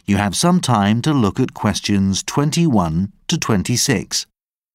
You have some time to look at questions 21 to 26.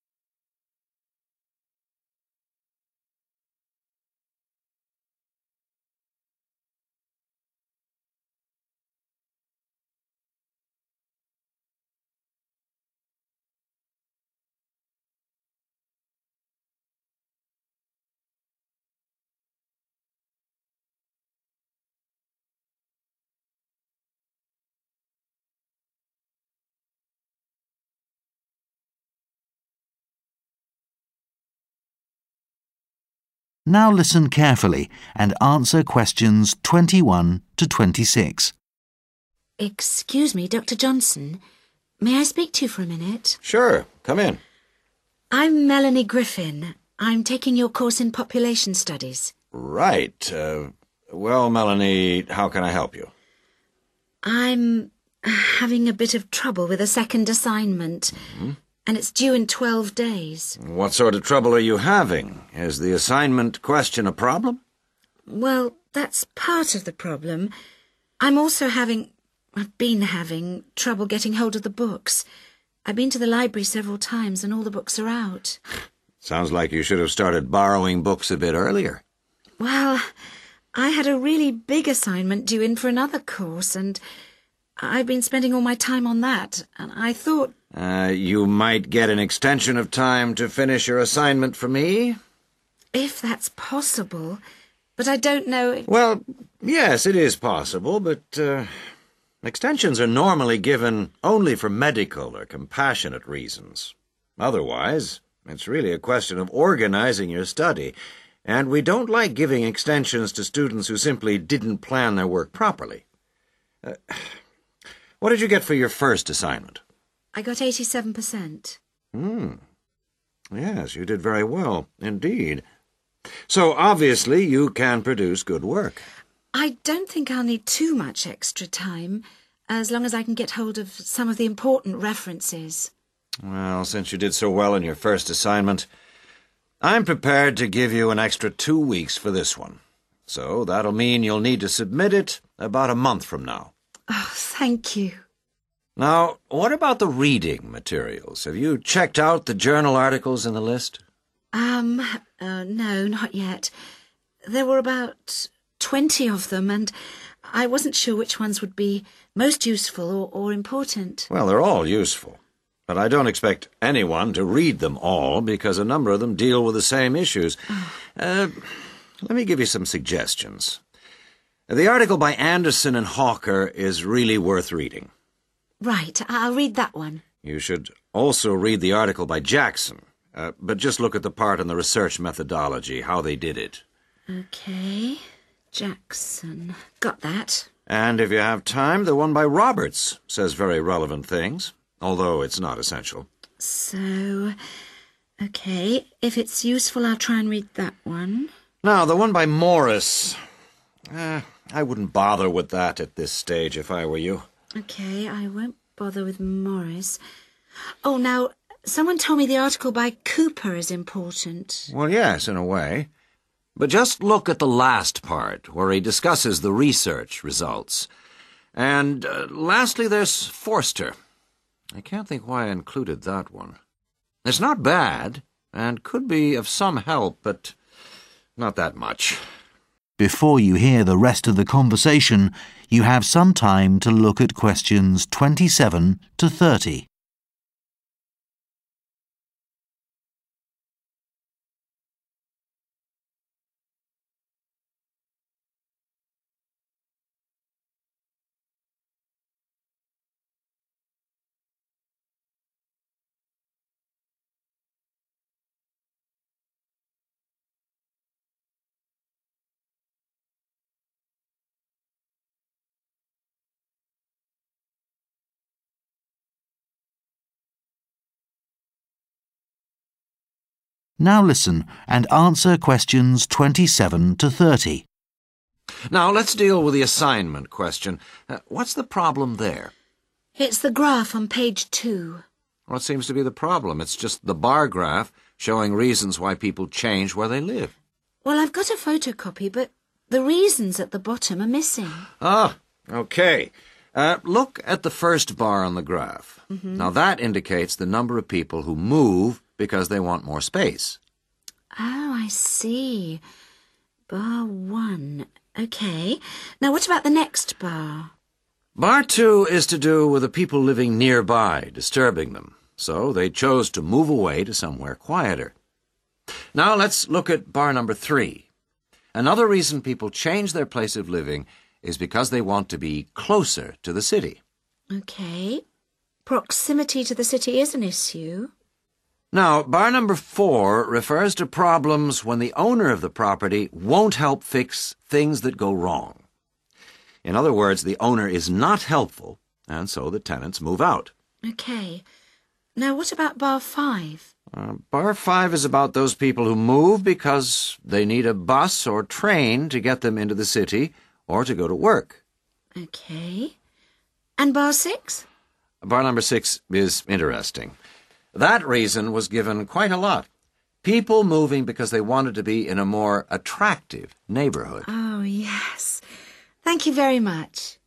Now listen carefully and answer questions 21 to 26. Excuse me, Dr. Johnson. May I speak to you for a minute? Sure, come in. I'm Melanie Griffin. I'm taking your course in population studies. Right. Well, Melanie, how can I help you? I'm having a bit of trouble with a second assignment. And it's due in 12 days. What sort of trouble are you having? Is the assignment question a problem? Well, that's part of the problem. I've been having trouble getting hold of the books. I've been to the library several times and all the books are out. Sounds like you should have started borrowing books a bit earlier. Well, I had a really big assignment due in for another course and I've been spending all my time on that. And I thought... You might get an extension of time to finish your assignment for me? If that's possible. But I don't know... Well, yes, it is possible, but extensions are normally given only for medical or compassionate reasons. Otherwise, it's really a question of organizing your study, and we don't like giving extensions to students who simply didn't plan their work properly. What did you get for your first assignment? I got 87%. Yes, you did very well, indeed. So, obviously, you can produce good work. I don't think I'll need too much extra time, as long as I can get hold of some of the important references. Well, since you did so well in your first assignment, I'm prepared to give you an extra 2 weeks for this one. So, that'll mean you'll need to submit it about a month from now. Oh, thank you. Now, what about the reading materials? Have you checked out the journal articles in the list? No, not yet. There were about 20 of them, and I wasn't sure which ones would be most useful or important. Well, they're all useful, but I don't expect anyone to read them all because a number of them deal with the same issues. Let me give you some suggestions. The article by Anderson and Hawker is really worth reading. Right, I'll read that one. You should also read the article by Jackson, but just look at the part on the research methodology, how they did it. Okay, Jackson. Got that. And if you have time, the one by Roberts says very relevant things, although it's not essential. So, okay, if it's useful, I'll try and read that one. Now, the one by Morris, I wouldn't bother with that at this stage if I were you. Okay, I won't bother with Morris. Oh, now, someone told me the article by Cooper is important. Well, yes, in a way. But just look at the last part, where he discusses the research results. And lastly, there's Forster. I can't think why I included that one. It's not bad, and could be of some help, but not that much. Before you hear the rest of the conversation, you have some time to look at questions 27 to 30. Now listen and answer questions 27 to 30. Now, let's deal with the assignment question. What's the problem there? It's the graph on page 2. What seems to be the problem? It's just the bar graph showing reasons why people change where they live. Well, I've got a photocopy, but the reasons at the bottom are missing. Ah, okay. Look at the first bar on the graph. Now that indicates the number of people who move because they want more space. Oh, I see. Bar 1. Okay. Now what about the next bar? Bar 2 is to do with the people living nearby, disturbing them. So they chose to move away to somewhere quieter. Now let's look at bar number 3. Another reason people change their place of living is because they want to be closer to the city. Okay. Proximity to the city is an issue. Now, bar number 4 refers to problems when the owner of the property won't help fix things that go wrong. In other words, the owner is not helpful, and so the tenants move out. Okay. Now what about bar 5? Bar 5 is about those people who move because they need a bus or train to get them into the city or to go to work. Okay. And bar 6? Bar number 6 is interesting. That reason was given quite a lot. People moving because they wanted to be in a more attractive neighborhood. Oh, yes. Thank you very much.